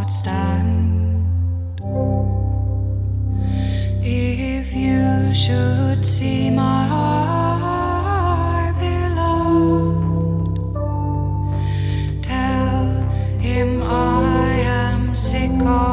stand. If you should see my heart beloved, tell him I am sick of